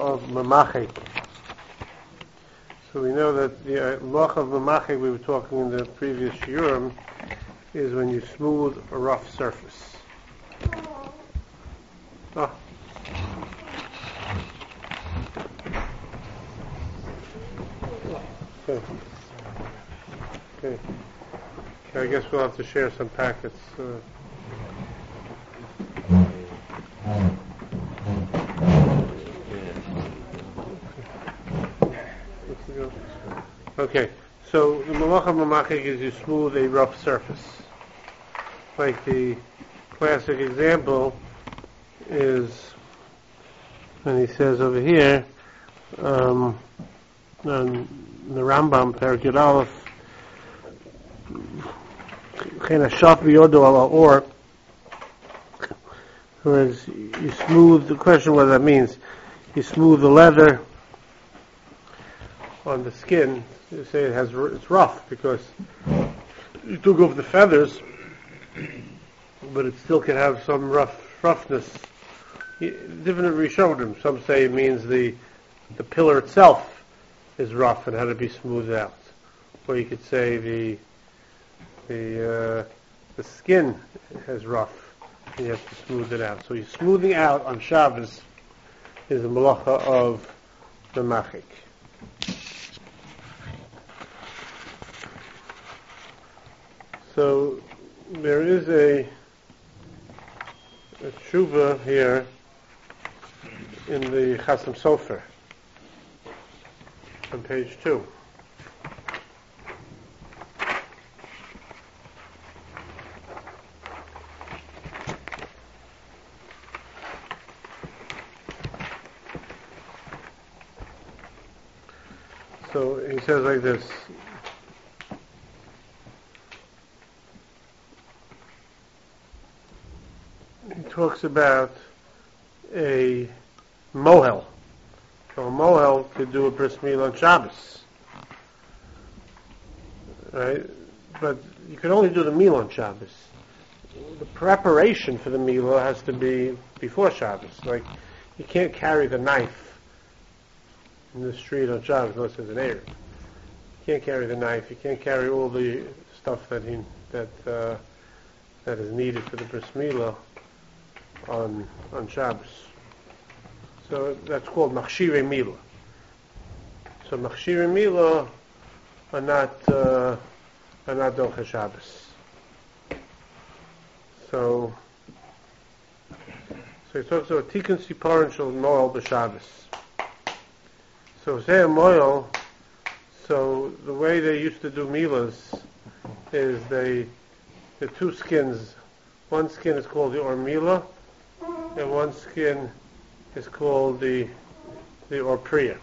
of Mamachik. So we know that the malacha of Mamachik we were talking in the previous shiurim is when you smooth a rough surface. Oh. Okay. Okay. I guess we'll have to share some packets. Okay, so the malacha mamachik is you smooth a rough surface. Like the classic example is when he says over here, on the Rambam, Perek Yud Aleph, or whereas you smooth, the question what that means, you smooth the leather on the skin, you say it's rough because you took off the feathers, but it still can have some roughness. Different Rishonim, some say it means the pillar itself is rough and had to be smoothed out, or you could say the skin is rough and you have to smooth it out. So you're smoothing out on Shabbos is the malacha of the machik. So there is a tshuva here in the Chasam Sofer on page 2. So he says like this. He talks about a mohel. So a mohel could do a bris milah on Shabbos, right? But you can only do the milah on Shabbos. The preparation for the milah has to be before Shabbos. Like you can't carry the knife in the street on Shabbos unless there's an Erev. You can't carry the knife. You can't carry all the stuff that is needed for the bris milah on Shabbos. So that's called machshirei milah. So machshirei milah are not doche Shabbos. So he talks about tikkun siparon shel moel b'Shabbos. So say a moel. So the way they used to do milahs is the two skins. One skin is called the or milah, and one skin is called the or priya.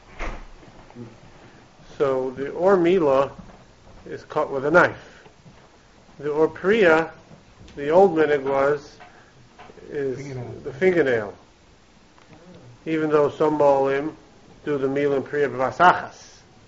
So the or milah is cut with a knife. The or priya, the old minhag is the fingernail. Even though some mo'alim do the milah and priya b'vasachas.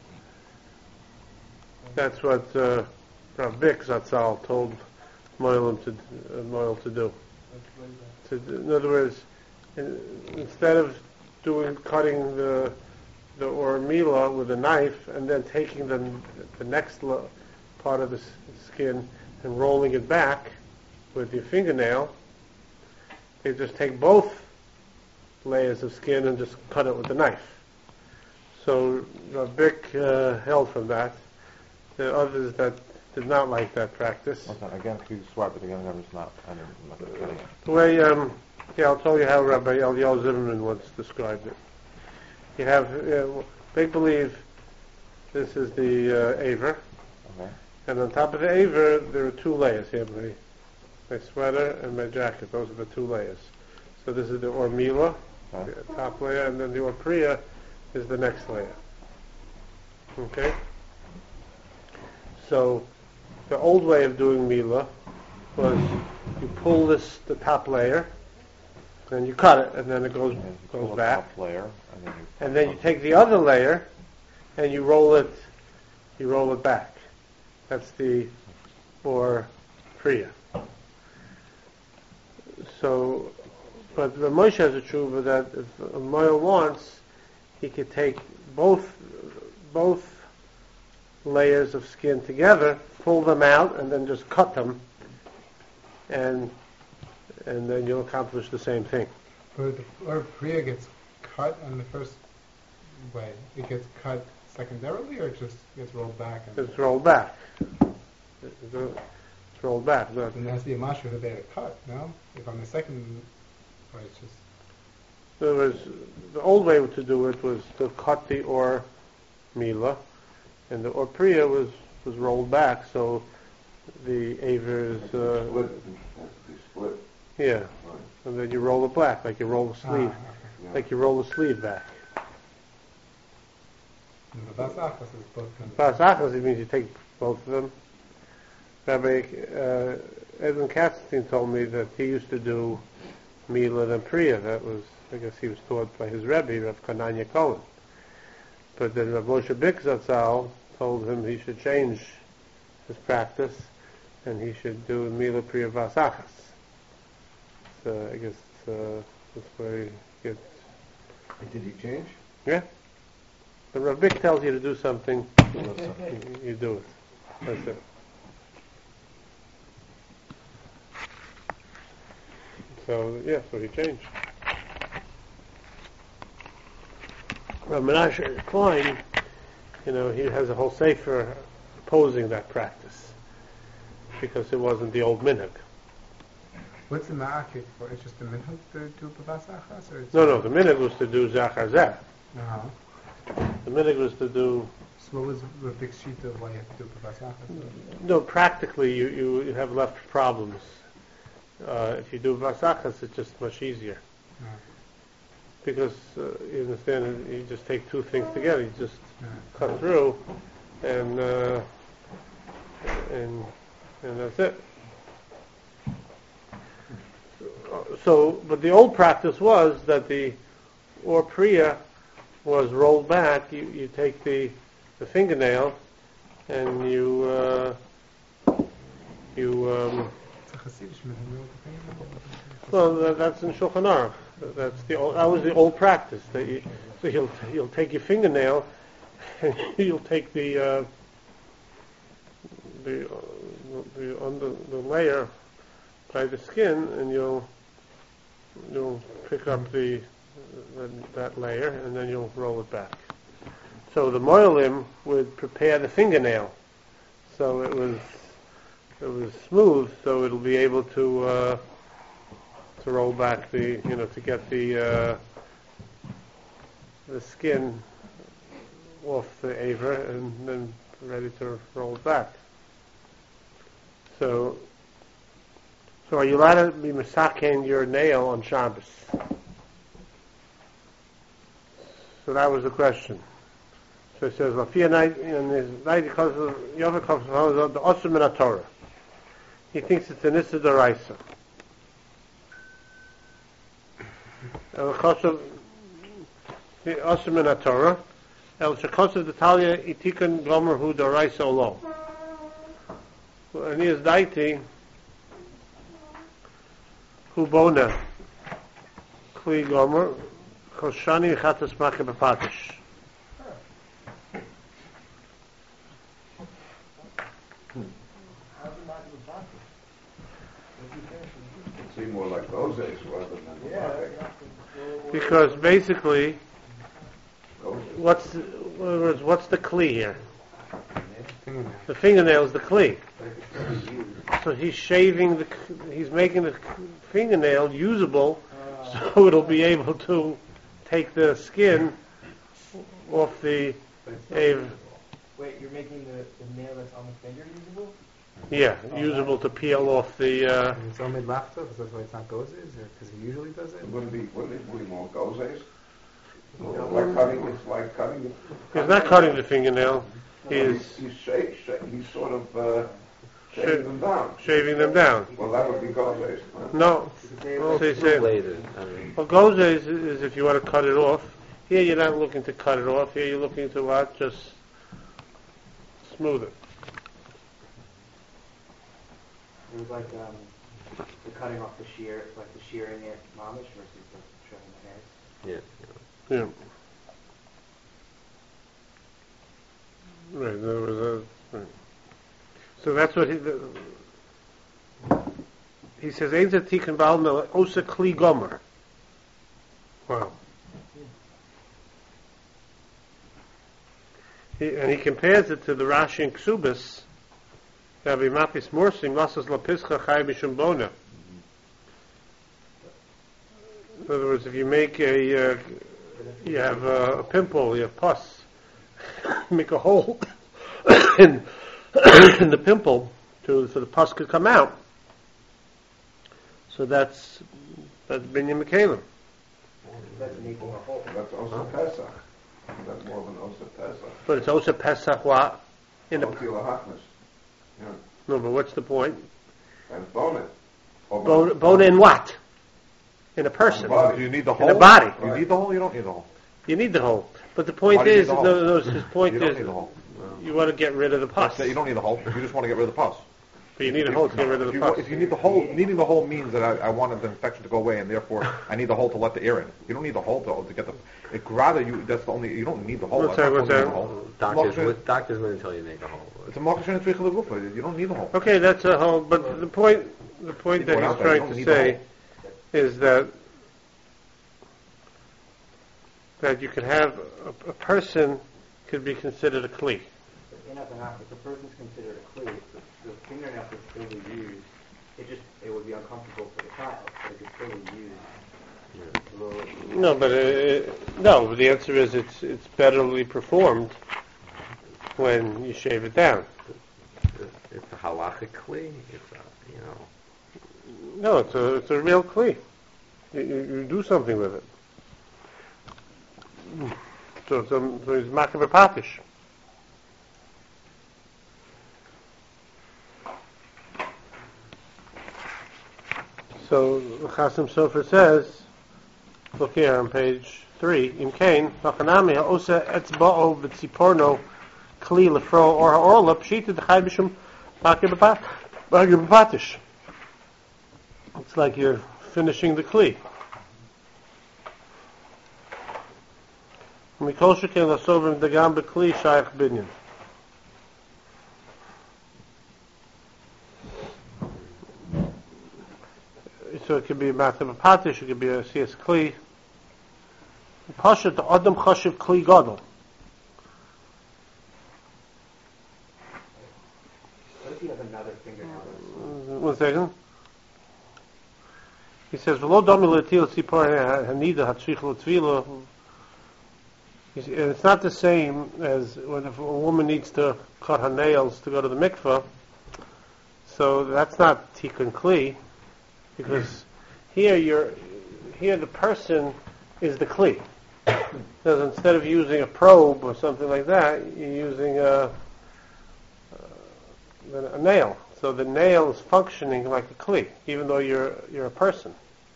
That's what Rav Bick Zatzal told mo'alim to do. In other words, instead of cutting the or milah with a knife and then taking the next part of the skin and rolling it back with your fingernail, they just take both layers of skin and just cut it with the knife. So Rav Bick held from that. There are others that did not like that practice. Okay, again, if you swipe it again, I'm just not getting it. The way, I'll tell you how Rabbi Eliyahu Zimmerman once described it. You have, make believe this is the aver, okay. And on top of the aver there are two layers. You have my sweater and my jacket. Those are the two layers. So this is the or milah, okay. The top layer, and then the or priya is the next layer. Okay? So the old way of doing milah was you pull the top layer, then you cut it, and then it goes back. Top layer, and then you take the other layer and you roll it back. That's the or priya. So, but the Moshe has a tshuva that if a moel wants, he could take both layers of skin together, pull them out, and then just cut them, and then you'll accomplish the same thing. But the Priya gets cut in the first way. It gets cut secondarily, or it just gets rolled back? It's rolled back. It's rolled back. Then there has to be a mashra that they had a cut, no? If on the second, or it's just... There was, the old way to do it was to cut the or mila, and the or priya was rolled back, so the aver is split. yeah, Right. and then you roll it back, like you roll the sleeve, okay. like you roll the sleeve back. And the basachas is both kind of... Basachas, it means you take both of them. Rabbi Edwin Katzenstein told me that he used to do mila and priya. That was, I guess he was taught by his Rebbe, Rav Kananya Cohen. But then Rav Moshe Bick Zatzal told him he should change his practice and he should do mila priya vasachas. So I guess that's where he gets... Did he change? Yeah. But Rav Bick tells you to do something, you do it. That's it. So, yeah, so he changed. Rav Menashe Klein, he has a whole sefer opposing that practice because it wasn't the old minhag. What's the ma'akid for? It's just the minhag to do basachas, or it's... No, the minhag was to do zachar zeh. Uh-huh. The minhag was to do... So what was the big sheet of why you have to do basachas? No, practically you have left problems. If you do vasachas, it's just much easier. Because you understand, you just take two things together. You just cut through, and that's it. So, but the old practice was that the or priya was rolled back. You take the fingernail, and well, that's in Shulchan Aruch. That was the old practice. So you'll take your fingernail, and you'll take the layer by the skin, and you'll pick up that layer, and then you'll roll it back. So the moilim would prepare the fingernail, so it was smooth, so it'll be able to roll back to get the skin off the aver and then ready to roll it back. So are you allowed to be masaken your nail on Shabbos? So that was the question. So it says, "Lafia night in his night because of Yovel comes from the Osum in Torah." He thinks it's an Issa D'Oraisa. El Chosov the Osum in Torah. El Shekosov the Talia Itikun Gomer Hu D'Oraisa Olo. And he is daiti Hu Bona Kli Gomer Koshani Chatas Mache Bepatish. It seemed more like those days rather than the Because basically, those days. what's the kli here? Fingernail. The fingernail is the kli. So he's making the fingernail usable, so it'll be able to take the skin off the aver. Wait, you're making the nail that's on the finger usable? Yeah, usable to peel off the. And it's only lafta, because that's why it's not gozes, or because he usually does it? Wouldn't it be more gozes? Like cutting it. He's not cutting the fingernail. He's He's sort of shaving them down. shaving them down. Well, that would be gozes. No. Well, gozes is if you want to cut it off. Here you're not looking to cut it off. Here you're looking to what? Just smooth it. It was like the cutting off the shear, like the shearing it mamish versus the trimming the hairs. Yeah. Yeah. Right, in other words, right. So that's what he says, Ein zeh tikkun ba'al mel osa kli gomer. Wow. And he compares it to the Rashi in Ksubis, Rabbi Mapis Morsim, Lasas Lapischa Chai Mishum Bona. In other words, if you make you have a pimple, you have pus, make a hole in the pimple so the pus could come out. So that's Binyan Mekalim. That's making a hole. That's also Pesach. That's more than also Pesach. But it's also Pesach what? In Oti lahachmas. Yeah. No, but what's the point? And bone it. Bone in what? In a person. Body. Do you need the In whole? a body. You need the whole? You don't need the whole. You need the whole. But the Why point do you is, need the whole? his point You don't is, need the whole. you want to get rid of the pus. You don't need the whole. You just want to get rid of the pus. But you need a hole to get rid of If the you, pus. if you need the whole, needing the whole means that I wanted the infection to go away, and therefore I need the whole to let the air in. You don't need the whole to get the. It, rather, that's the only. You don't need the whole. What's that? That's not the whole. Doctors wouldn't tell you to make a hole. It's a mokashin and tvicha legufa. You don't need the whole. Okay, that's a whole. But the point that Going he's out there, you trying don't to need the say whole. is that you could have a person could be considered a kli. In up and out, if the person's considered a kli, the fingernail could still be used. It would be uncomfortable for the child, but it could still be used. No, but no. The answer is it's betterly performed when you shave it down. It's a halachically. It's a, No, it's a real kli. You do something with it. So it's makav patish. So Chasim Sofer says, look here on page 3, in Cain, Machanami ha'osa etzba'o v'tziporno kli lefro or ha'orla pshita d'chai b'shum makav patish. It's like you're finishing the kli. Mikol sheken lasovim dagam b'kli shayach binyan. So it could be a matzah patish, it could be a siyas kli. Pasha to adam chashiv kli gadol. What if you have another fingernail? 1 second. He says, "V'lo dami le'til tzipor hanida hatzrich l'tvila." It's not the same as when if a woman needs to cut her nails to go to the mikveh. So that's not tikkun kli, because here the person is the kli. Because instead of using a probe or something like that, you're using a nail. So the nail is functioning like a kli, even though you're a person.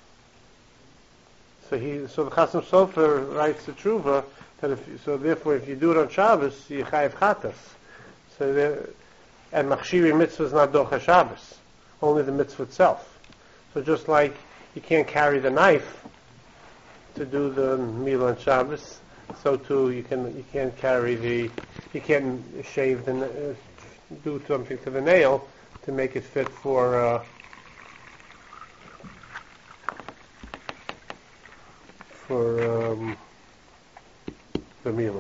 So the Chasim Sofer writes the Tshuva that therefore if you do it on Shabbos, you chayiv chatas. And machshiri mitzvah is not docha Shabbos, only the mitzvah itself. So just like you can't carry the knife to do the meal on Shabbos, so too you can't shave do something to the nail to make it fit for the meal.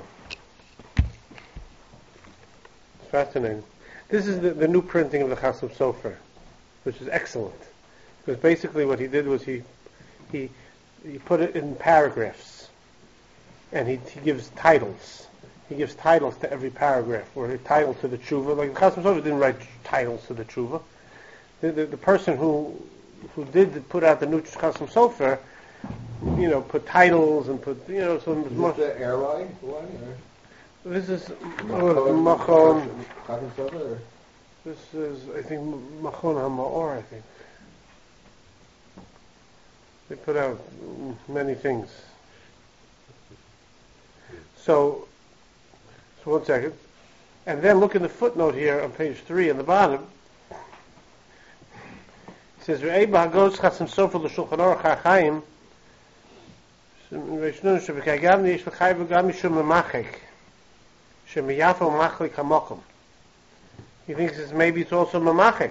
It's fascinating. This is the new printing of the Chasim Sofer, which is excellent. Because basically what he did was he put it in paragraphs, and he gives titles. He gives titles to every paragraph, or a title to the tshuva. Like the Chasim Sofer didn't write titles to the tshuva. The person who did put out the new Chasim Sofer, put titles and put some. Is this the airline one? Or? This is Machon. Chasim Sofer, or? This is, I think, Machon HaMa'or, I think. They put out many things. So 1 second. And then look in the footnote here on page 3 in the bottom. It says, Re'ei b'hagos Chasim Sofer l'shulchan aruch ha'chaim Reishnun sheb'kei gam nish l'chai v'gam mishum l'machek. Shemiyafa Machlik Hamokum. He thinks maybe it's also Mamachik.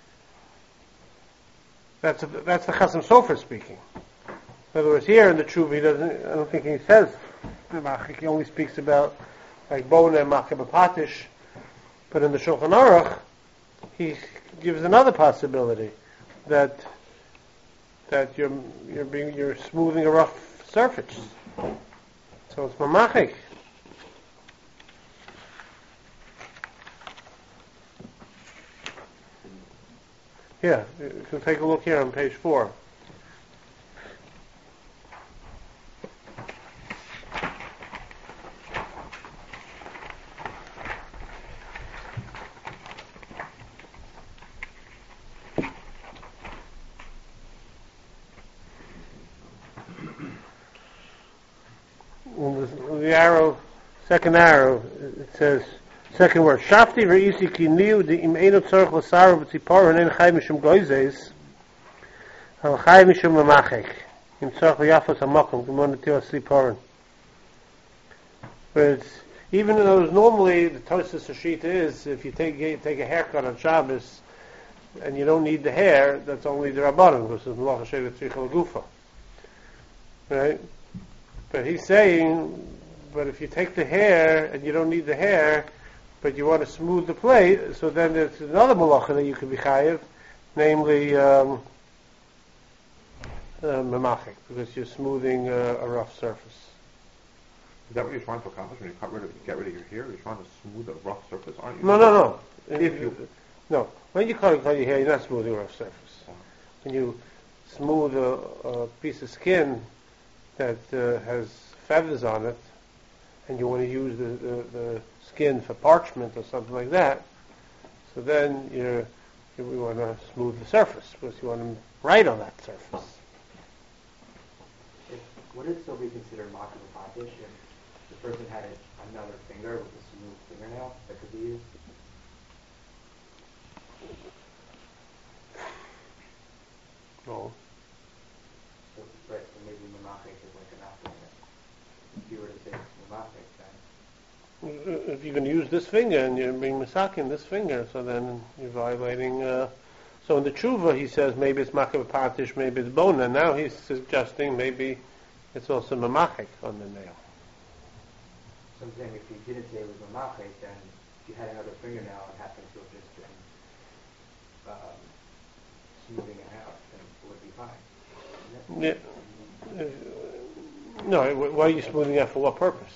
That's the Chasam Sofer speaking. In other words, here in the Tshuva, I don't think he says Mamachik. He only speaks about like Bona and Makabapatish. But in the Shulchan Aruch, he gives another possibility that you're smoothing a rough surface. So it's Mamachik. Yeah, you can take a look here on page 4. The arrow, second arrow, it says, second word, Shafti v'isi ki niu di im eino tzorch l'saru v'tzipor h'nein chai mishum goizes al chai mishum mamachek im tzorch l'yafos ha'makom g'mon netil ha'tziporin. But even though normally the Tosas Hashita is, if you take a haircut on Shabbos and you don't need the hair, that's only the Rabbanon, because it's Melach HaShevet Tzricha L'Gufa. Right? But he's saying, but if you take the hair and you don't need the hair, but you want to smooth the plate, so then there's another malacha that you could be chayiv, namely memachik, because you're smoothing a rough surface. Is that what you're trying to accomplish when you get rid of your hair? You're trying to smooth a rough surface, aren't you? No. No. When you cut your hair, you're not smoothing a rough surface. When you smooth a piece of skin that has feathers on it, and you want to use the skin for parchment or something like that, so then you want to smooth the surface, because you want to write on that surface. Would it still be considered makabapatish if the person had another finger with a smooth fingernail that could be used? No. So maybe mamachik is like an afterthought. If you were to say mamachik, then If you're going to use this finger and you're being misakin this finger, so then you're violating. So in the tshuva he says maybe it's makabapatish, maybe it's bona. Now he's suggesting maybe it's also mamachik on the nail. So I'm saying if you didn't say it was mamachik, then if you had another fingernail and happened to have just been smoothing it out, then it would be fine. Yeah. No, why are you smoothing out for what purpose?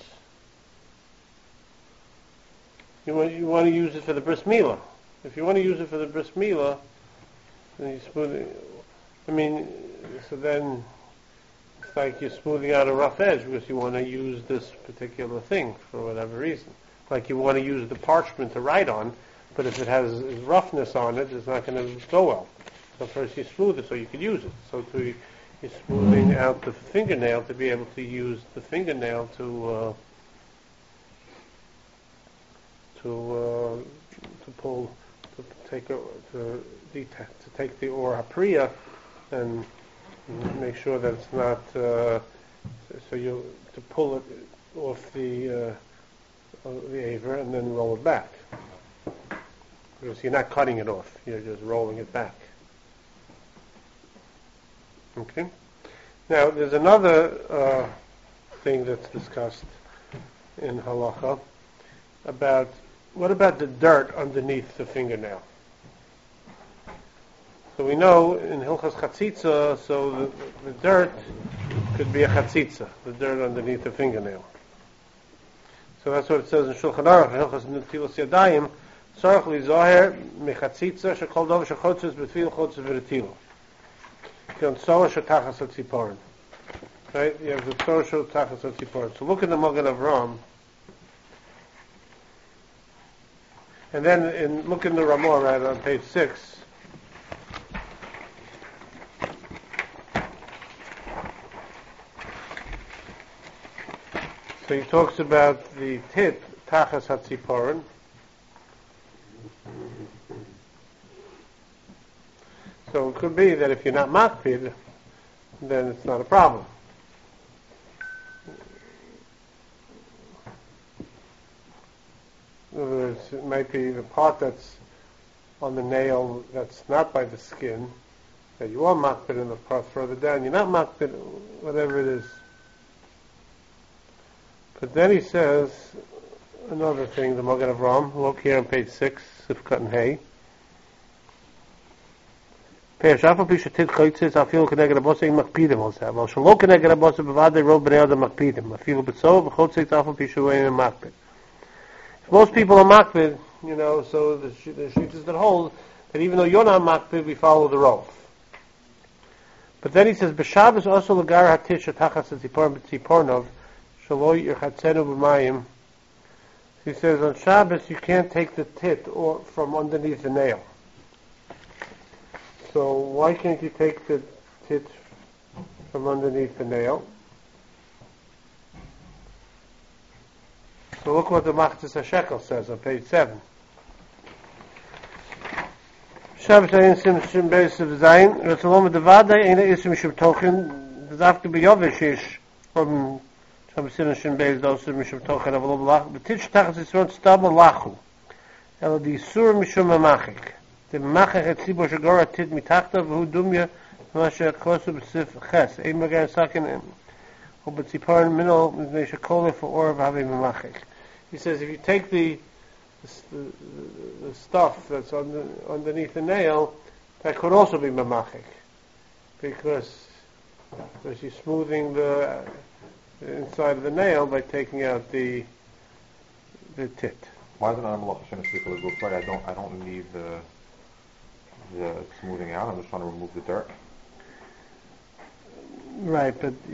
You want to use it for the bris milah. If you want to use it for the bris milah, then you smooth it. I mean, so then it's like you're smoothing out a rough edge because you want to use this particular thing for whatever reason. Like you want to use the parchment to write on, but if it has roughness on it, it's not going to go well. So first you smooth it so you can use it. So you're smoothing out the fingernail to be able to use the fingernail to pull, to take the or hapriya and make sure that it's not so you to pull it off the aver and then roll it back, because you're not cutting it off, you're just rolling it back. Okay. Now there's another thing that's discussed in halacha about what about the dirt underneath the fingernail. So we know in Hilchas Chatzitza, so the dirt could be a Chatzitza, the dirt underneath the fingernail. So that's what it says in Shulchan Aruch, Hilchas Netilas Yadayim, Tzarech li zoher mechatzitza shekol dov shechotzes b'tfil chotzes v'retilo. Kion tzor shetachas hatziporin. Right? You have the tzor shetachas hatziporin. So look at the Magen Avraham. And then look in the Ramah right on page 6. So he talks about the tit, tachas hatziporin. So it could be that if you're not makpid, then it's not a problem. words, it might be the part that's on the nail that's not by the skin, that you are makbid, and the part further down, you're not makbid, whatever it is. But then he says another thing, the Magen Avraham, look here on page 6, Sifkat and Hay. Pershaf al pishatit chaytzis afil keneged abosei makpidim also. Well, shelo keneged abosei bevadei rov bnei adam makpidim. Afil betzov v'chotzis afal pishuvein makpid. If most people are makpid, so the shittas that hold that even though you're not makpid, we follow the rov. But then he says b'Shabbos also lagar hatish atachas tzipor b'tzipornov shelo yirchatzenu b'mayim. He says on Shabbos you can't take the tit or from underneath the nail. So why can't you take the tit from underneath the nail? So look what the Machzis HaShekel says on page 7. Shabbos ein sim shim beis of zayin, Ratzalom devadai ein isim shim tochen, dafke beyovish ish, Shabbos ein shim beis dosim shim tochen, avalo b'lach, b'titch tachas yisron stab lachu, elo di sur mishum amachik. The Machach et Tzibor Shagora Tit Mitachta V'hu Dumya Masha Chosu B'Sif Ches Ein Magan Sakin Or B'Tziparan Minol Mizmei Shakola For Or V'Havei Machach. He says if you take the stuff that's underneath the nail, that could also be mamachik, because you're smoothing the inside of the nail by taking out the tit. Why isn't Adam Malach Hashem speak a little bit? I don't need the smoothing out. I'm just trying to remove the dirt. Right,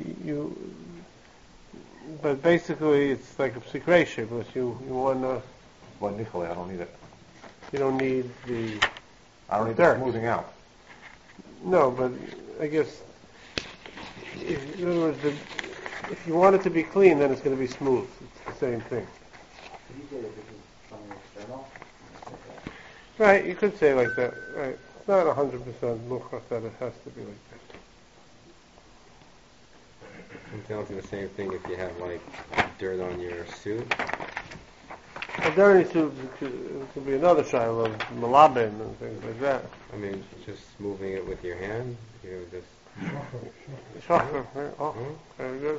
but basically it's like a psikresha, because you want to. But nichale, I don't need it. You don't need the. I don't need dirt. the smoothing out. No, but I guess in other words, if you want it to be clean, then it's going to be smooth. It's the same thing. Did you say that this is something external? Right, you could say like that. Right, it's not 100% mukhar that it has to be like that. I'm telling you the same thing if you have like dirt on your suit. A dirty suit could be another shiloh of malabin and things like that. I mean, just moving it with your hand, just. Shachar, right? Oh, very good.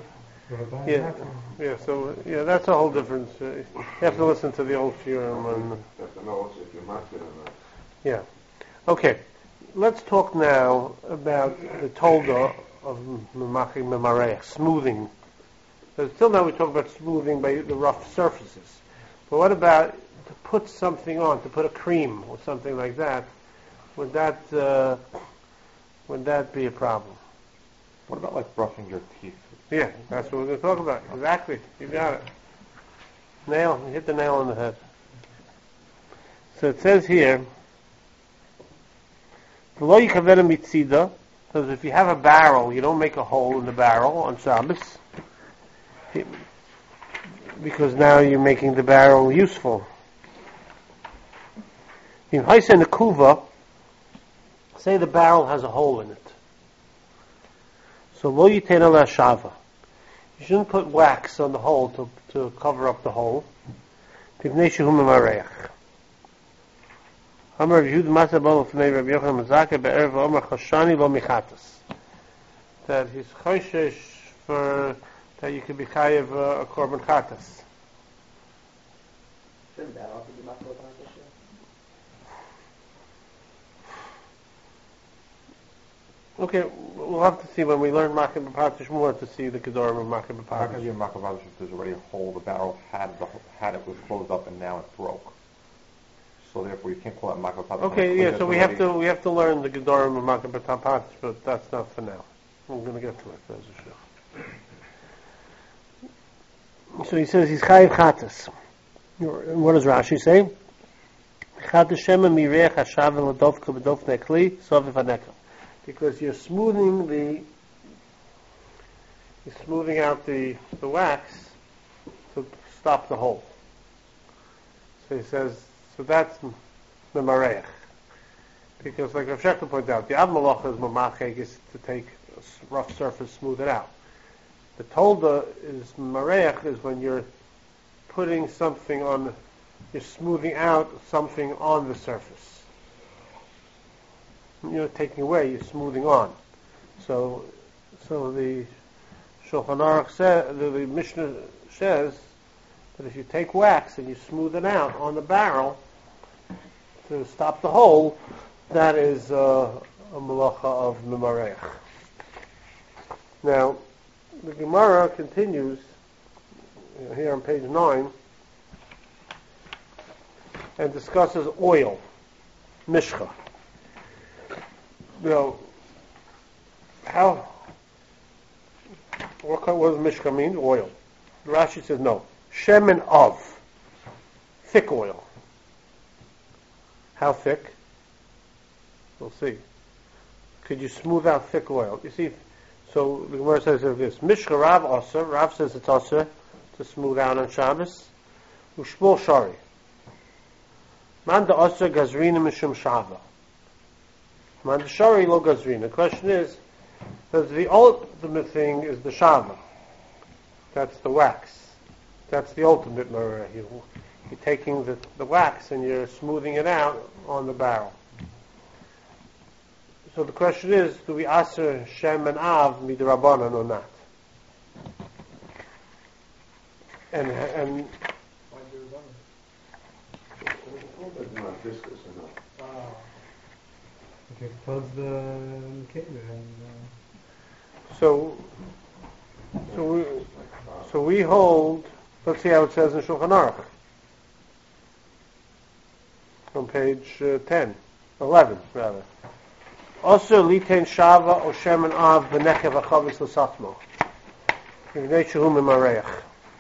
So that's a whole difference. You have to listen to the old shiurim and. Have to know if you're makbid or not. Yeah. Okay. Let's talk now about the tolda of memachim memareach, smoothing. So till now we talk about smoothing by the rough surfaces. But what about to put something on, to put a cream or something like that? Would that be a problem? What about like brushing your teeth? Yeah, that's what we're going to talk about. Exactly. You got it. You hit the nail on the head. So it says here, because if you have a barrel, you don't make a hole in the barrel on Shabbos, because now you're making the barrel useful. In Haisen Kuva, say the barrel has a hole in it. So lo yitain ala shava. You shouldn't put wax on the hole to cover up the hole. Pivnei shehu memareach. Amar Yehud Masa Bal Fnei Rabbi Yochanan Mazaka be'erev Omar Chashani lo michatas. That he's choishesh for that you could be chayev a korban chatas. Shouldn't that also be makbid on this year? Okay, we'll have to see when we learn Makar B'Partish more to see the Gedorim of Makar How can B'Partish. you make a if there's already a hole? The barrel had it was closed up and now it broke. So therefore, you can't call it makar. Okay, yeah. So we have to learn the Gedorim of Makar B'Partish, but that's not for now. We're going to get to it. That's a sure. So he says he's chayiv chatas. What does Rashi say? Chatas shema mireach hashav l'dovka b'dofnei kli soviv hanekam. Because you're smoothing out the wax to stop the hole. So he says, so that's memareach. Because like Rav Shechter pointed out, the Av Malacha is mamachek, is to take a rough surface, smooth it out. The tolda is memareach, is when you're putting something on you're smoothing out something on the surface. You're taking away, you're smoothing on. So the Shulchan Aruch says, the Mishnah says that if you take wax and you smooth it out on the barrel to stop the hole, that is a malacha of Mimareach. Now, the Gemara continues here on page 9 and discusses oil, mishcha. Now, what does mishcha mean? Oil. Rashi says no. Shemen of, thick oil. How thick? We'll see. Could you smooth out thick oil? You see, so the Gemara says this: Mishcha Rav Asa. Rav says it's Asa to smooth out on Shabbos. Ushmol Shari. Man da Asa Gazrina Mishum Shava. Man da Shari lo Gazrina. The question is, that the ultimate thing is the Shava. That's the wax. That's the ultimate Mareh. You're taking the wax and you're smoothing it out on the barrel. So the question is, do we aser Shem and Av midrabanan or not? And But not viscous enough. Okay, close the cable and. so we hold. Let's see how it says in Shulchan Aruch on page 11 rather. Also, litein shava or shemen av b'nechev achavis l'satmo. V'nei shehu mimareach.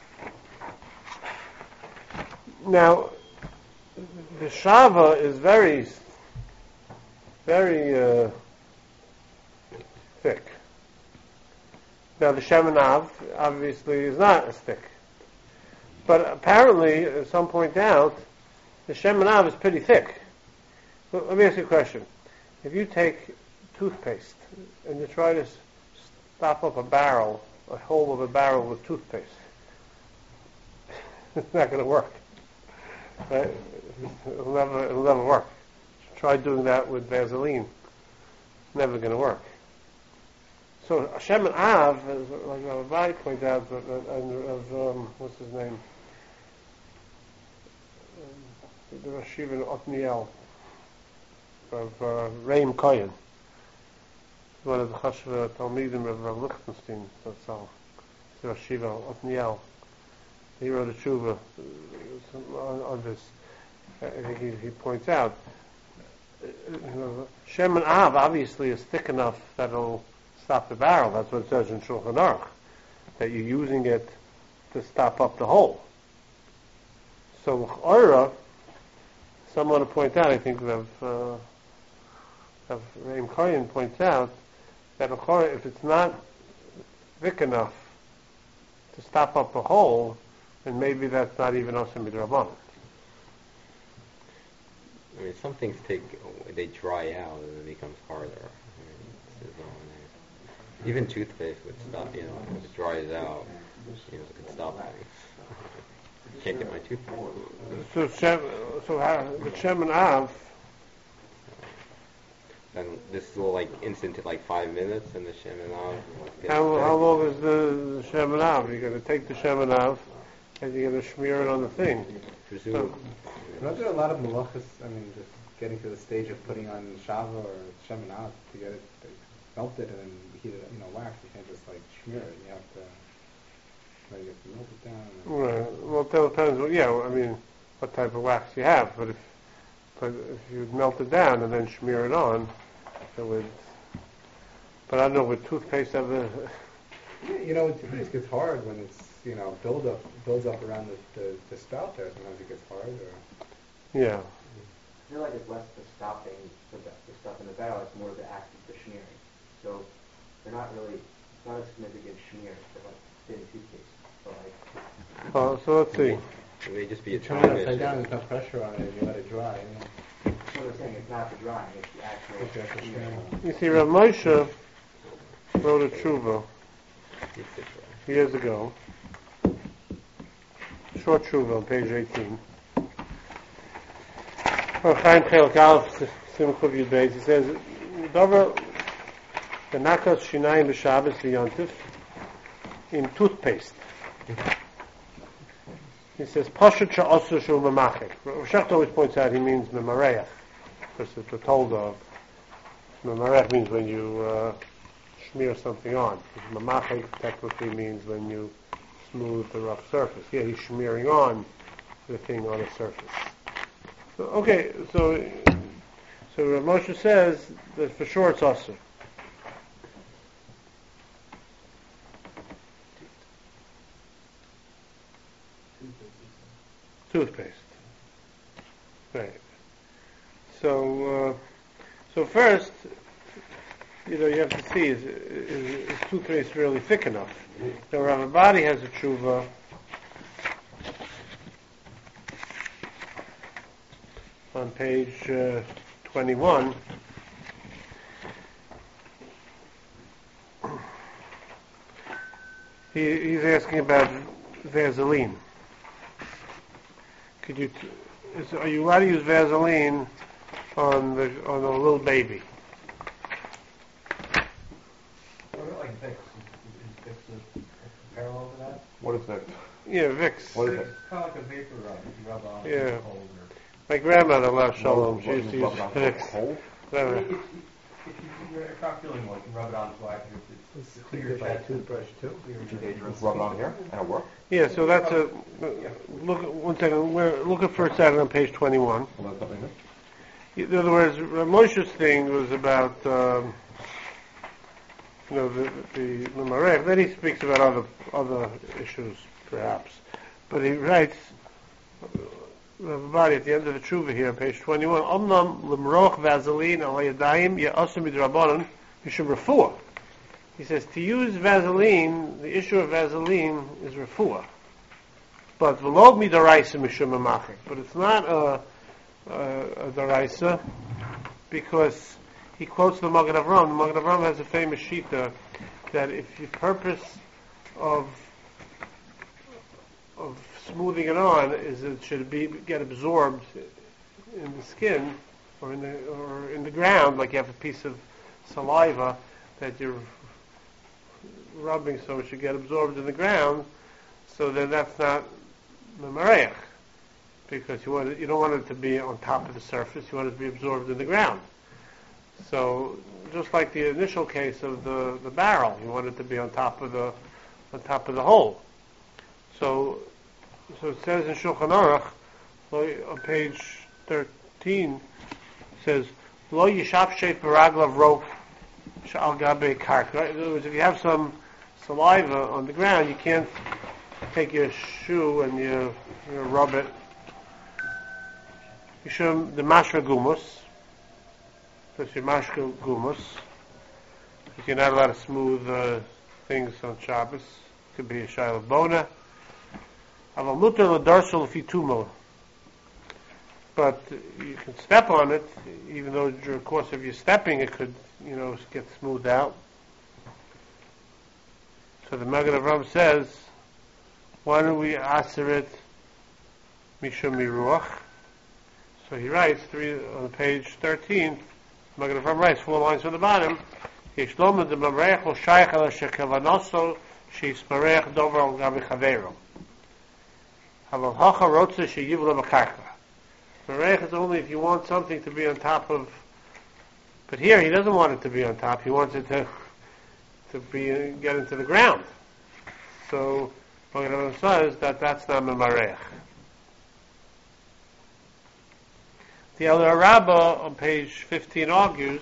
Now, the shava is very thick. Now, the shemen av obviously is not as thick. But apparently, as some point out, the shemen av is pretty thick. So let me ask you a question. If you take toothpaste and you try to stop up a hole of a barrel with toothpaste, it's not going to work. Right? It'll never work. Try doing that with Vaseline. Never going to work. So Hashem and Av, like Rabbi pointed out, what's his name? The Rosh Yeshiva Otniel of Reim Kohen, one of the Chashva Talmidim of Rav Lichtenstein. That's all. The Rosh Yeshiva Otniel. He wrote a tshuva on this. I think he points out Shem and Av obviously is thick enough that it'll stop the barrel. That's what it says in Shulchan Aruch, that you're using it to stop up the hole. So L'ch'ora, someone to point out, I think of Reim Kohen points out that L'ch'ora, if it's not thick enough to stop up the hole, then maybe that's not even Osir Midrabanan. I mean, some things they dry out and it becomes harder. I mean, even toothpaste would stop, if it dries out, it could stop things. Can't get my toothpaste. So how, the Shem and Av, and this is all like instant, like 5 minutes, and the Shem and Av. how long is the Shem and Av? You're going to take the Shem and Av and you're going to smear it on the thing. Presumably. Aren't there a lot of malachas? I mean, just getting to the stage of putting on shava or shemen av to get it melted and then heat it, wax. You can't just like smear it. You have to you have to melt it down. Right. Well, it depends. What type of wax you have. But if you melt it down and then smear it on, it would. But I don't know, with toothpaste ever. Toothpaste gets hard when it's builds up around the spout there. Sometimes it gets hard. Yeah. I feel like it's less the stopping the stuff in the barrel, it's more the act of the smearing. So it's not a significant smear for like thin toothpaste. So let's see. It may just be You a turn time it upside issue. down, there's no pressure on it, and you let it dry. So I'm saying it's not the drying, it's the actual smearing. You see, Rav Moshe wrote a tshuva years ago. Short tshuva on page 18. Chaim Chelik Aleph, Simon Kuf Yud Beis, he says, Dover, the Nakos Shinayim B'Shabbos V'Yontif, in toothpaste. He says, Pashut Sha'osu Shu Mamachik. Rav Shecht always points out he means Memareach, because it's a told of. Memareach means when you smear something on. Mamachik technically means when you smooth the rough surface. Here he's smearing on the thing on a surface. So, okay, so Rav Moshe says that for sure it's Asur. Toothpaste. Right. So first, you have to see, is toothpaste really thick enough? Now, Rav Abadi has a tshuva on page 21. He's asking about Vaseline. Are you allowed to use Vaseline on a little baby? Like Vicks. Is Vicks a parallel to that? What is that? Yeah, Vicks. What is it? It's kind of like a vapor rub. You rub on Yeah. the cold. My grandmother, Allah Shalom, she What, used to use rub it on Vicks. cold? Whatever. If you're not feeling well, you can rub it on so it's clear your chest. toothbrush too. Clear your chest. Just rub it on here and it works? Yeah, so that's look, one second, we're looking for a second on page 21. Well, that's something new. In other words, Rav Moshe's thing was about, the Marech. Then he speaks about other issues, perhaps. But he writes, Rav Abadi, at the end of the Tshuva here, on page 21, Omnam limroch vaseline al yadayim ya'asum midrabanan mishum refuah. He says, to use Vaseline, the issue of Vaseline is refuah. But v'lo midaraisa mishum mamachik. But it's not a daraisa, because he quotes the Magen Avraham. The Magen Avraham has a famous shita that if the purpose of smoothing it on is it should get absorbed in the skin or in the ground, like you have a piece of saliva that you're rubbing, so it should get absorbed in the ground. So then that's not memareach, because you don't want it to be on top of the surface. You want it to be absorbed in the ground. So just like the initial case of the barrel, you want it to be on top of the hole. So it says in Shulchan Aruch on page 13, it says lo yishapshe paraglav rope shal gabe karka. Right? In other words, if you have some saliva on the ground, you can't take your shoe and you rub it. You should the mashra gumus. That's your mashra gumus. Because you're not allowed to smooth things on Shabbos. It could be a shayla bona. Aval mutar l'darsal fitumo. But you can step on it, even though during the course of your stepping it could, get smoothed out. So the Magen Avraham says, why don't we aser it mishum miruach? So he writes on page 13. Magen Avraham writes 4 lines from the bottom. Yishlom de mamreich lo shaykh ala shekavanoso sheismarech dover al gabi chavero. Haval hacha rotze sheyivla b'karka. Marech is only if you want something to be on top of. But here he doesn't want it to be on top. He wants it to get into the ground. So Magen Avraham says that's not memarech. The Elder Rabbah on page 15 argues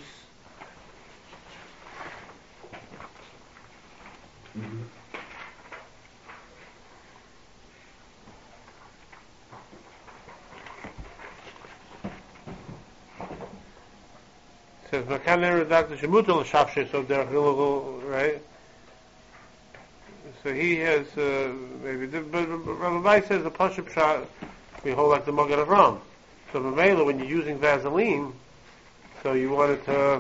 says right? So he has maybe, but Rabbi says the Pashup shot we hold like the Magen Avraham. So Mamela, when you're using Vaseline, so you want it to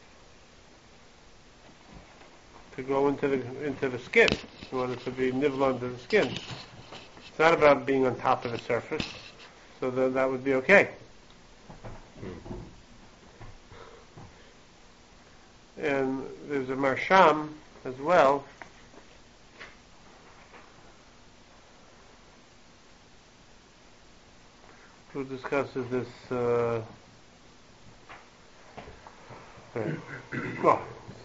go into the skin. You want it to be nivla under the skin. It's not about being on top of the surface. So then that would be okay. And there's a Marsham as well. Who discusses this? Well,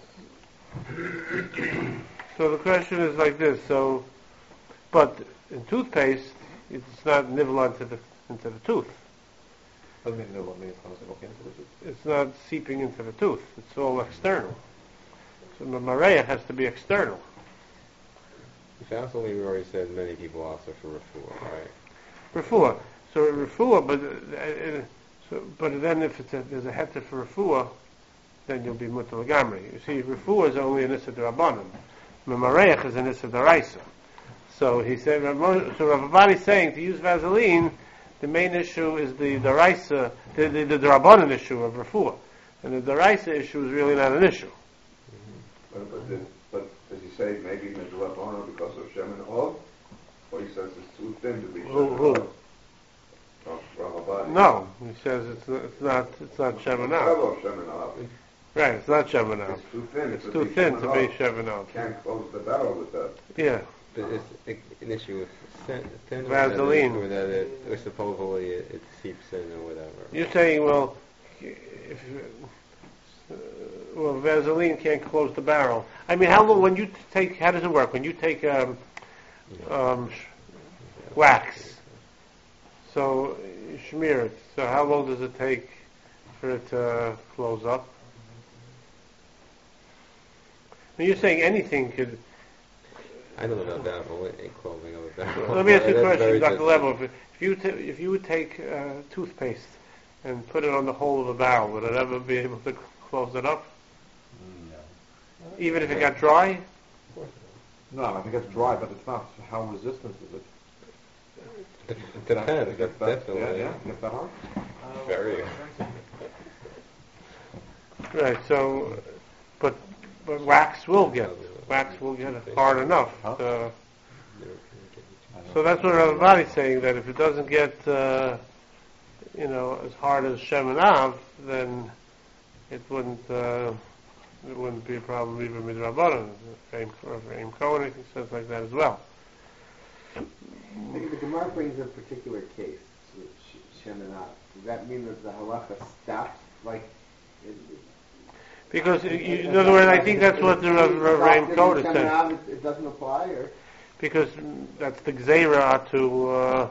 so the question is like this. So, but in toothpaste, it's not nibble into the tooth. Doesn't mean no, means it's not okay into the It's not seeping into the tooth. It's all external. So the mareya has to be external. Vaseline, we already said many people also for refuah, right? Refuah. So refuah, but then if there's a heter for refuah, then you'll be mutter l'gamri. You see, refuah is only an issa d'rabbanan. Mareich is an issa d'raisa. So he said, so Rav Abadi is saying to use Vaseline, the main issue is the deraisa, the drabanan issue of refuah, and the deraisa issue is really not an issue. But does he say maybe midrabanan because of Shem and Og, or he says it's too thin to be Shem and Og? No, he says it's not Shemanah. Right, it's not Shemanah. It's too thin. It's too thin to be Shemanah. Can't close the barrel with that. Yeah. But it's an issue with thin Vaseline. or that it supposedly it seeps in or whatever. You're saying, well, Vaseline can't close the barrel. I mean, how long when you take? How does it work? When you take wax, so you smear it. So how long does it take for it to close up? I mean, you're saying anything could. I don't know about that, but clothing of a barrel. Let me ask you a That's question, very Dr. sensitive. Levo. If you would take toothpaste and put it on the hole of a barrel, would it ever be able to close it up? No. Even if it got dry? No, I think it's dry, but it's not. How resistant is it? It depends. It gets that, Definitely. yeah, it gets that hard? Very. Right, so, but wax will get it hard enough. Huh? So that's what everybody's saying, that if it doesn't get, as hard as Shem and Av, then it wouldn't be a problem even with Rabbanan. Reim Cohen, he says like that as well. The Gemara brings a particular case, Shem and Av. Does that mean that the halacha stops? Because, in other words, I think that's what the Reim Cohen Shem and says. Av, it doesn't apply, or? Because that's the Gzeira to,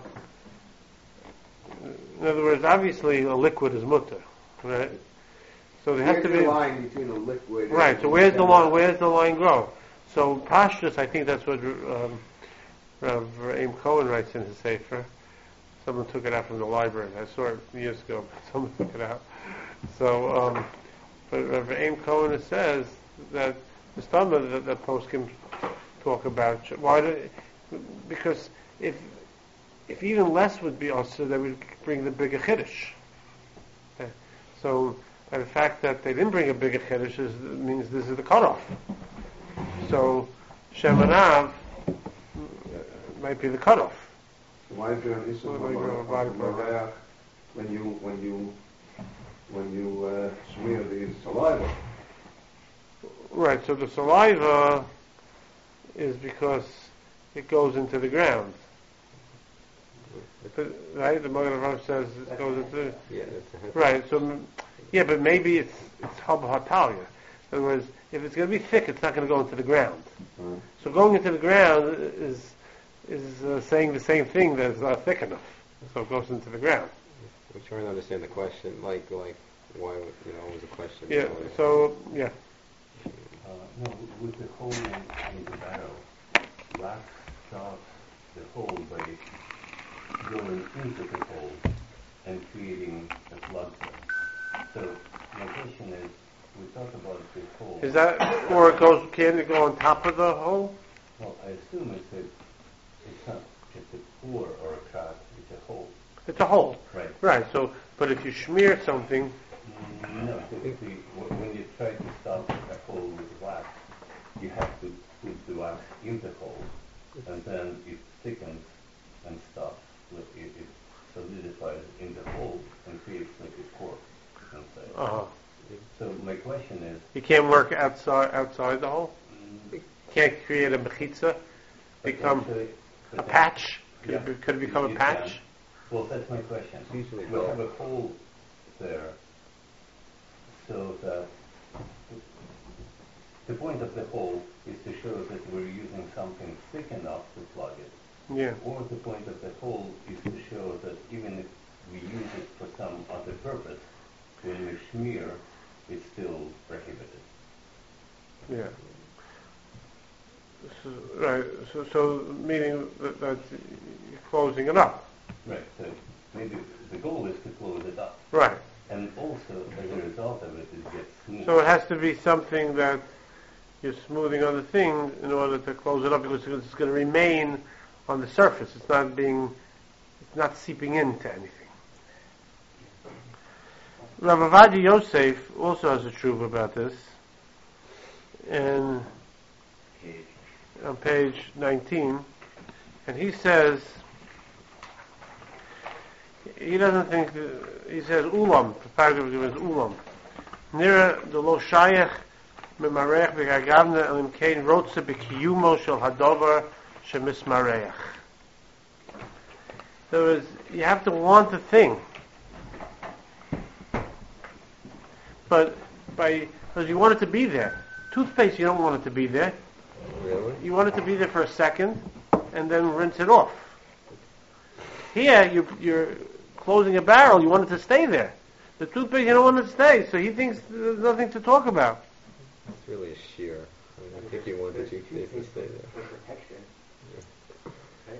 in other words, obviously a liquid is mutter, right? So there has to be a line between a liquid. Right. So where's the line? Where's the line go? So Pashtus, I think that's what Rav Reim Cohen writes in his sefer. Someone took it out from the library. I saw it years ago, but someone took it out. So, but Rav Reim Cohen says that the stomach that poskim talk about because if even less would be also, they would bring the bigger chiddush. Okay. So by the fact that they didn't bring a bigger chiddush means this is the cutoff. So Shem and Av might be the cutoff. So why is there an issue when you smear the saliva? Right. So the saliva is because it goes into the ground. Right? The Magen Avraham says it goes into. Yeah, that's Right. So, yeah, but maybe it's hab hatalia. In other words, if it's going to be thick, it's not going to go into the ground. Right. So going into the ground is saying the same thing that it's not thick enough. So it goes into the ground. I'm trying to understand the question. Like why? Was the question? Yeah. So yeah. No, with the hole in the barrel, wax stops the hole by going into the hole and creating a flood zone. So my question is, we talk about the hole. Is that, or can it go on top of the hole? Well, I assume it's not just a pore or a crack, it's a hole. It's a hole. Right. Right. So, but if you smear something, No, when you try to stop a hole with wax, you have to put the wax in the hole, and then it thickens and stops. It solidifies in the hole and creates like a pore. inside. Uh-huh. So my question is, You can't work outside the hole? Can't create a mechitza? Become potentially- a patch? Could it become a You patch? can. Well, that's my question. usually We'll have gold. a hole there, so that the point of the hole is to show that we're using something thick enough to plug it. Yeah. Or the point of the hole is to show that even if we use it for some other purpose, when we smear, it's still prohibited. Yeah. So, right. So meaning that you're closing it up. Right, so maybe the goal is to close it up. Right. And also, as a result of it, it gets smooth. So it has to be something that you're smoothing on the thing in order to close it up, because it's going to remain on the surface. It's not seeping into anything. Rav Avadia Yosef also has a truth about this, and on page 19, and he says, he doesn't think, he says ulam, the paragraph given is ulam. Nira de lo shayach memarech v'gagavna elim kein rotze b'kiyumo shel hadover shemismareach. So you have to want the thing. But because you want it to be there. Toothpaste, you don't want it to be there. Really? You want it to be there for a second, and then rinse it off. Here, you're closing a barrel. You want it to stay there. The toothpaste, you don't want it to stay. So he thinks there's nothing to talk about. It's really a shear. I mean, I think you want the toothpaste to stay there. For protection. Right?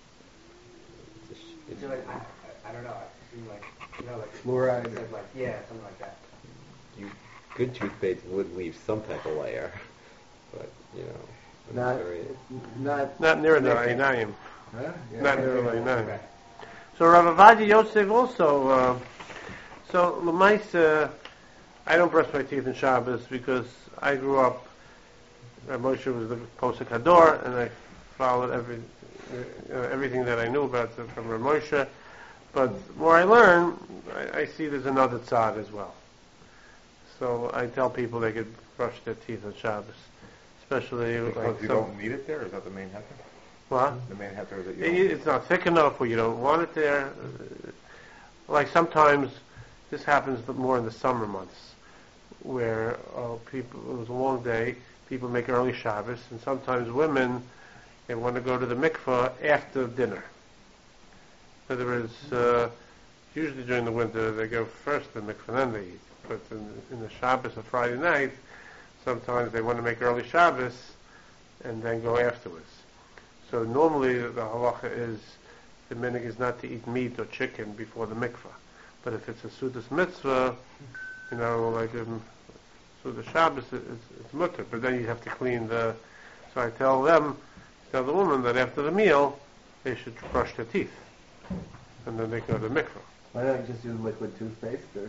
It's a I feel like, I don't know, it seems like, like... Fluoride. It says like, yeah, something like that. good toothpaste would leave some type of layer, but I'm Not, very- Not near the Einayim. Huh? Yeah. Not near the Einayim. So Rav Avadia Yosef also, so L'maisa, I don't brush my teeth in Shabbos because I grew up, Moshe was the Posek Hador, and I followed everything that I knew about from Rav Moshe. But the more I learn, I see there's another tzad as well. So I tell people they could brush their teeth on Shabbos, especially Because you don't need it there? Is that the main heter? What? The main heter is that you don't need It's not thick enough, or you don't want it there. Like sometimes, this happens more in the summer months, where it was a long day, people make early Shabbos, and sometimes women, they want to go to the mikveh after dinner. In other words, usually during the winter they go first to the mikveh and then they eat. But in the Shabbos or Friday night, sometimes they want to make early Shabbos and then go afterwards. So normally the halacha is, the minhag is not to eat meat or chicken before the mikveh. But if it's a Sudas mitzvah, like Sudas Shabbos, it's mutter. But then you have to clean the... So I tell the woman that after the meal, they should brush their teeth. And then they go to the mikveh. Why not just use liquid toothpaste? Or?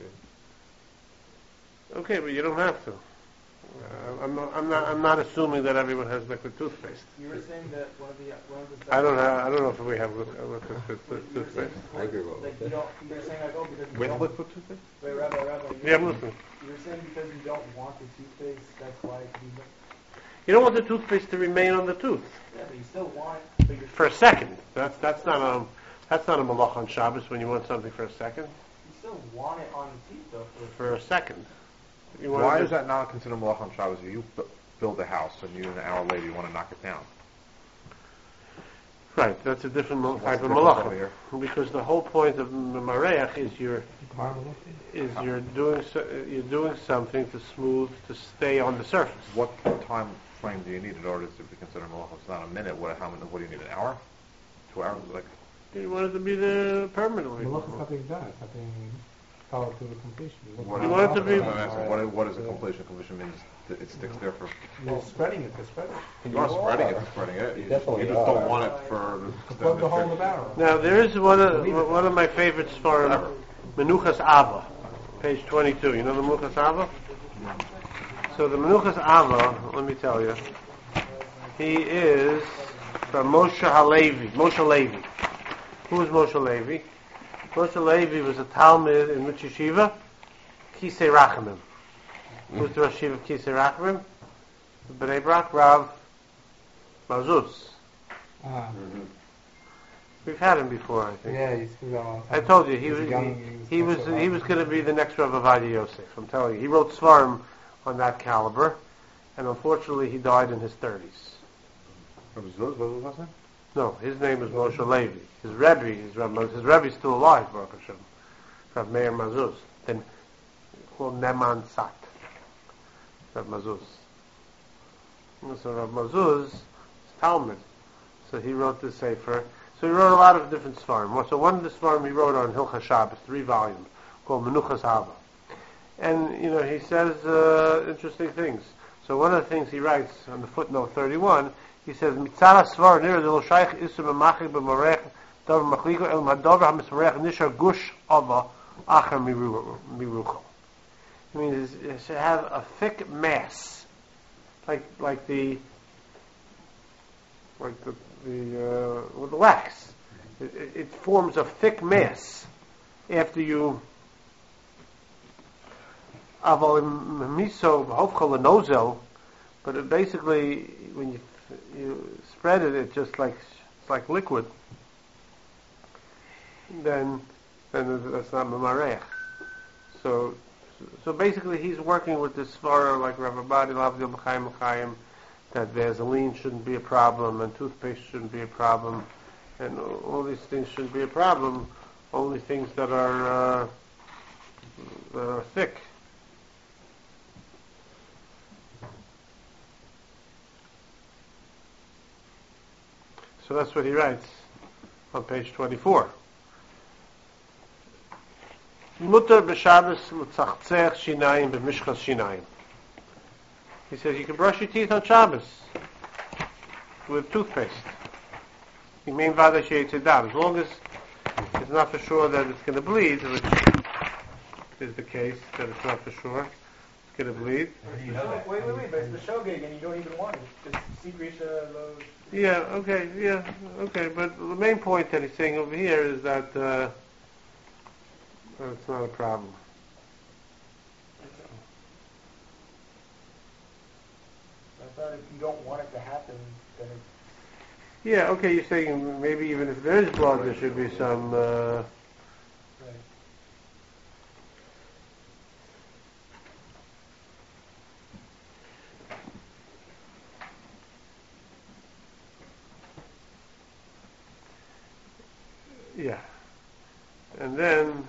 Okay, but you don't have to. I'm not assuming that everyone has liquid toothpaste. You were saying that one of the I don't know if we have liquid toothpaste. I agree with like that. you were saying because you With don't, liquid toothpaste? wait, Rabbi, Yeah, I'm listening. you were saying because you don't want the toothpaste, that's why You don't want the toothpaste to remain on the tooth but you still want, but you're for a second. That's not a malach on Shabbos when you want something for a second. you still want it on the teeth though. For a second. You want Why to is that not considered malach on Shabbos? You build a house and you, an hour later, you want to knock it down. Right, that's a different What's type the of difference over malacha. here? Because the whole point of mareach is you're doing something to smooth, to stay on the surface. What time frame do you need in order to be considered malach? It's not a minute. What do you need? An hour? 2 hours? Like You want it to be there permanently. Malach is something done. It's something followed to a completion. what, You want it to be- what is a completion? Completion means that it sticks there for. You're spreading it to spread it. You are spreading it. Spreading it. You just Definitely don't are. want it for. Plug the hole in the barrel. Now there is one of my favorites for Menuchas Ava, page 22. You know the Menuchas Ava? So the Menuchas Ava, let me tell you, he is from Moshe Halevi. Moshe Levi. Who is Moshe Levi? Moshe Levi was a Talmud in which yeshiva? Kisei Rachamim. Who's the Rosh Yeshiva of Kisei Rachamim? B'nai Brak, Rav Mazuz. We've had him before, I think. Yeah, he's been going on. I told you he was also he was going to be the next Rav Avadia Yosef. I'm telling you, he wrote Svarim on that caliber, and unfortunately he died in his 30s. What was his last name? No, his name is Moshe Levi. His Rebbe's still alive, Baruch Hashem. Rav Meir Mazuz. Then called Neman Sat. Rav Mazuz. So Rav Mazuz is Talmud. So he wrote this sefer. So he wrote a lot of different svarim. So one of the svarim he wrote on Hilchas Shabbos, 3 volumes, called Menuchas Haba. And, he says interesting things. So one of the things he writes on the footnote 31, he says, Mitzara svar nir de lo shaykh isu b'machik b'marech davar machliko el madavar ha-mismarech nishar gush ava achar mirucho. It means it should have a thick mass, like the with the wax. It forms a thick mass after you but it basically when you spread it, it's just it's like liquid. Then that's not mamarech. So basically he's working with this svara like Rav Abadi Lavdil B'chaim that Vaseline shouldn't be a problem and toothpaste shouldn't be a problem and all these things shouldn't be a problem. Only things that are thick. So that's what he writes on page 24. Mutter b'Shabbos l'tzachtzech shinayim b'mishchas shinayim. He says you can brush your teeth on Shabbos with toothpaste. You mean vada sheyitzedam, as long as it's not for sure that it's going to bleed, which is the case, that it's not for sure it's going to bleed. Wait, but it's the shogeg and you don't even want it. Just secret those. Yeah, okay, but the main point that he's saying over here is that it's not a problem. I thought if you don't want it to happen, then it's... Yeah, okay, you're saying maybe even if there is blood, there should be some... Right. Yeah. And then...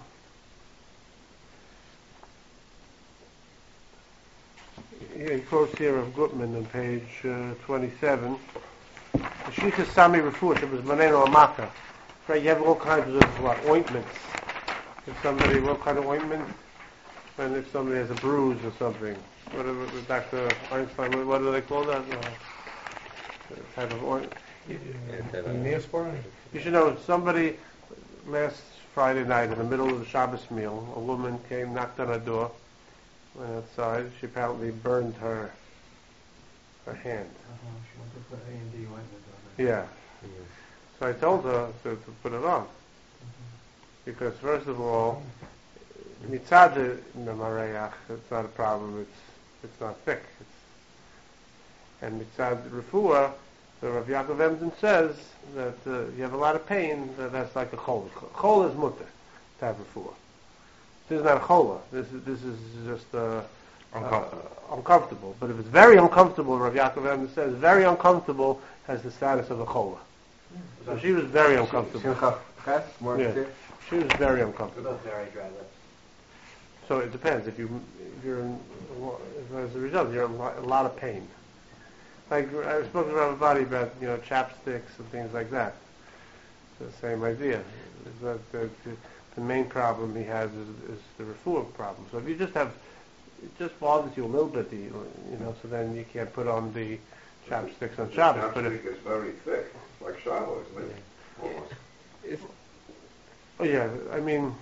he quotes here of Gutman on page 27. The Shita Sami Refuah, it was Maneno Amaka. Right, you have all kinds of ointments. What kind of ointment? And if somebody has a bruise or something. Whatever, Dr. Einstein, what do they call that? Type of ointment. Neosporin? You should know, somebody last Friday night in the middle of the Shabbos meal, a woman came, knocked on her door, went outside. She apparently burned her hand. She wanted to put A&D ointment on it. Yeah. So I told her to put it on. Because first of all, mitzad mareach, it's not a problem. It's not thick. And mitzad refuah, the Rav Yaakov Emden says that you have a lot of pain. That's like a chol. Chol is mutter to have refuah. This is not a chola. This is just uncomfortable. But if it's very uncomfortable, Rav Yaakov Emden says very uncomfortable has the status of a chola. So she was very uncomfortable. Yeah. She was very uncomfortable. Very dry lips. So it depends. If as a result, you're in a lot of pain. Like I spoke to Rav Abadi about chapsticks and things like that. It's the same idea. Is that the main problem he has is the refuah problem. So if you just have, it just bothers you a little bit, so then you can't put on the chapsticks on Shabbos. But if it's very thick, like Shabbos, isn't it? Almost. Oh yeah, I mean,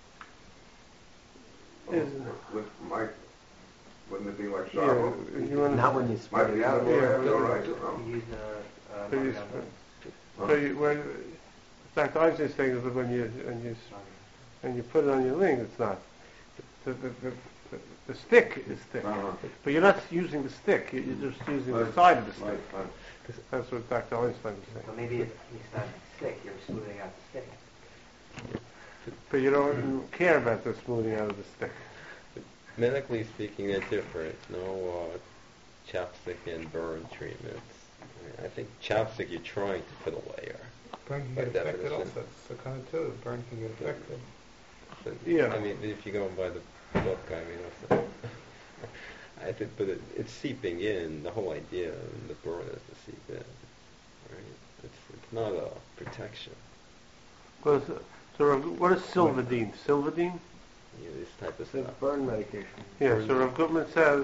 wouldn't it be like Shabbos? Not when you Might spread be it out out. of order. Yeah. All right. Dr. Einstein's thing is that when you put it on your ling, it's not. The stick is thick, Uh-huh. but you're not using the stick. You're just using the side of the stick. Right. That's what Dr. Einstein was saying. So maybe it's not thick, you're smoothing out the stick. But you don't care about the smoothing out of the stick. Medically speaking, they're different. No chapstick and burn treatments. I think chapstick, you're trying to put a layer. Burn can By get affected definition. also. So kind of too. Burn can get affected. But, Yeah. I mean, if you go by the book, I mean, that's I think, but it's seeping in. The whole idea of the burn is to seep in, right? It's not a protection. So what is Silvadine? Silvadine? You know, this type of It's stuff. burn medication. Yeah, so Rav Gutman says,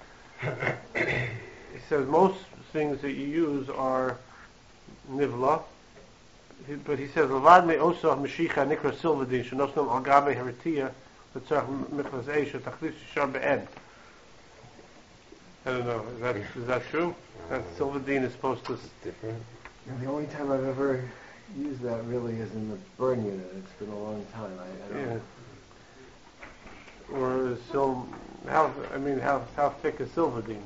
he says most things that you use are nivla, but he says, Lavad me osa mashicha nikra silvadin, shenosnam algabe heritia, letzarch michlas eish, tachlis shishar be'en. I don't know, is that true? That silvadine is supposed to... Different. And the only time I've ever used that really is in the burn unit. It's been a long time. I don't Yeah. Or is how thick is silvadine?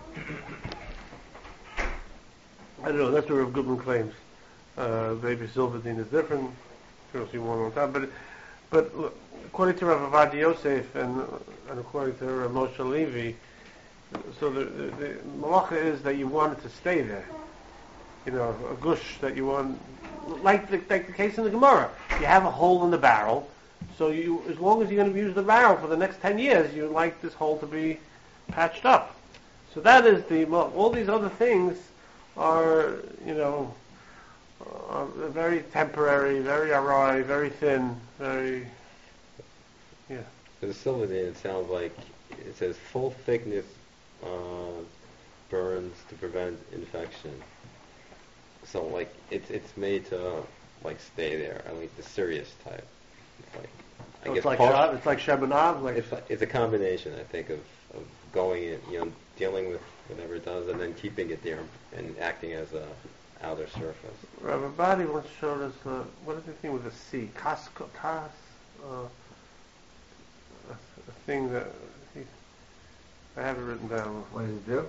I don't know, that's what Rav Gutman claims. Maybe silvadine is different. You'll see one on top. But look, according to Rav Avad Yosef and according to Rav Moshe Levi, so the malacha is that you want it to stay there. You know, a gush that you want, like the case in the Gemara. You have a hole in the barrel, so you, as long as you're going to use the barrel for the next 10 years, you like this hole to be patched up. So that is all these other things are, very temporary, very awry, very thin, very, yeah. For the Silvadine, it sounds like it says full thickness burns to prevent infection. So like it's made to like stay there, at least the serious type. It's like So it's like Shebanah, it's a combination, I think, of going in, dealing with whatever it does, and then keeping it there and acting as a outer surface. Rabbi Badi once showed us what is the thing with a C? A thing that I have it written down. What does it do?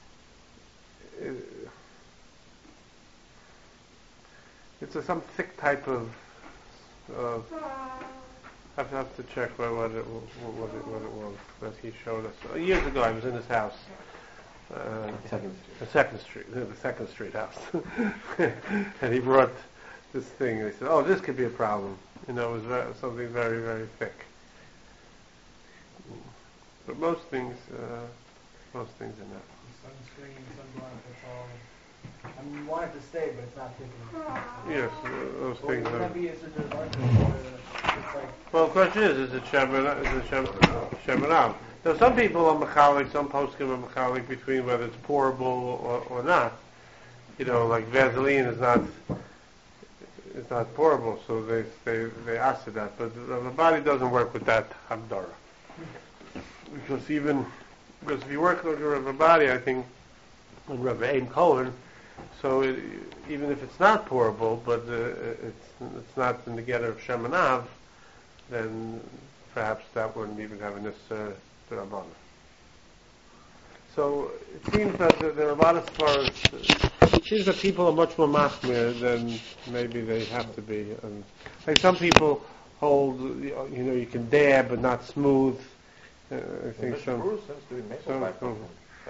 It's some thick type of. I have to check what it was that he showed us years ago. I was in his house. The Second Street house, and he brought this thing. And he said, "Oh, this could be a problem." It was something very, very thick. But most things are not. Sunscreen, sunblock, that's all. I mean, you want it to stay, but it's not thick enough. Yes, those things Would are. that be a sort of it's like Well, the question is it Shemanah? Now, some people are mechalik, some poskim are mechalik between whether it's pourable or not. Like Vaseline is not pourable, so they ask it that. But the body doesn't work with that Hamdara. Because if you work with Rav Badi, I think, and Rav Aim Cohen, so even if it's not pourable, but it's not in the getter of Shemanav, then perhaps that wouldn't even have a necessary Rabbanah. So it seems that there are a lot of svaras. It seems that people are much more machmir than maybe they have to be. And like some people hold, you can dab but not smooth. I think Mr. some. Bruce seems to be maple some- type some- of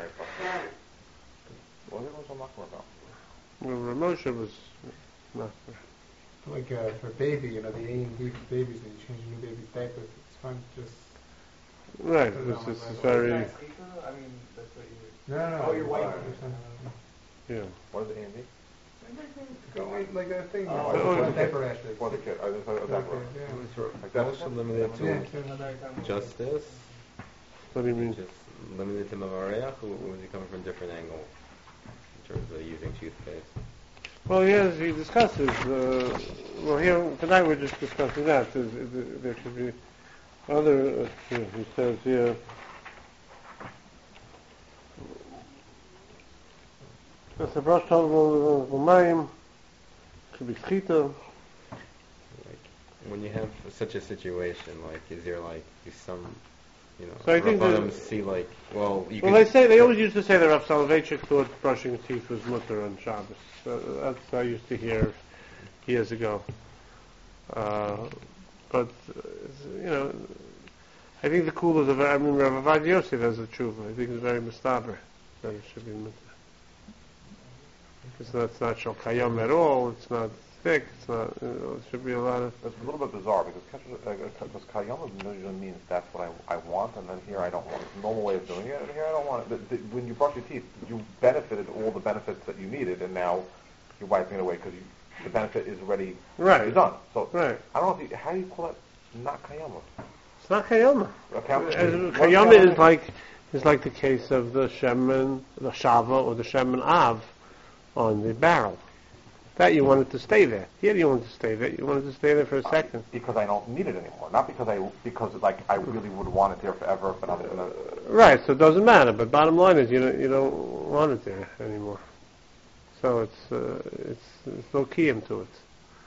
What was it so about? Ramosha was not. Like for a baby, the A&D for babies, when you change a new baby's diaper, it's fun to just... Right, this is very, I mean, that's what you. No. Oh, you're white. yeah. What is it, Andy? Like a thing, Oh, diaper rash. For the kid. I just thought it was that word. Like that Also limited to justice. What do you mean? Just limited to Mavareach, or was he coming from a different angle in terms of using toothpaste? Well, yes, he discusses. Here tonight we're just discussing that. There should be other. He says here. That's the brush of Mayim. Could be chita. Like, when you have such a situation, like, is there some, So I think Rabbanim that- see like, well, you Well, can. they always used to say that Rav Soloveitchik thought brushing teeth was mutter on Shabbos. That's I used to hear years ago. But I think the coolers are very. I mean, Rav Avad Yosef has the truth. I think it's very mustaber that it should be mutter. It's not shal kayam at all. It's not thick. It's not. It should be a lot of. It's a little bit bizarre because kayama usually means that's what I want, and then here I don't want it. It's a normal way of doing it, and here I don't want it. When you brush your teeth, you benefited all the benefits that you needed, and now you're wiping it away because the benefit is already Right. done. So Right. I don't know how do you call it not kayama? It's not kayama. Kayama is like the case of the shemen, the shava, or the shemen av on the barrel. That you wanted to stay there. Here you wanted to stay there. You wanted to stay there for a second. Because I don't need it anymore. Not because I really would want it there forever. But I'm gonna. Right. So it doesn't matter. But bottom line is you don't want it there anymore. So it's no kiyum to it.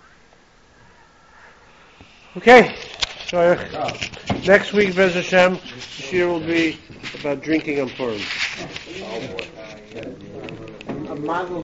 Okay. So next week, Bez Hashem, shir will be about drinking on Purim.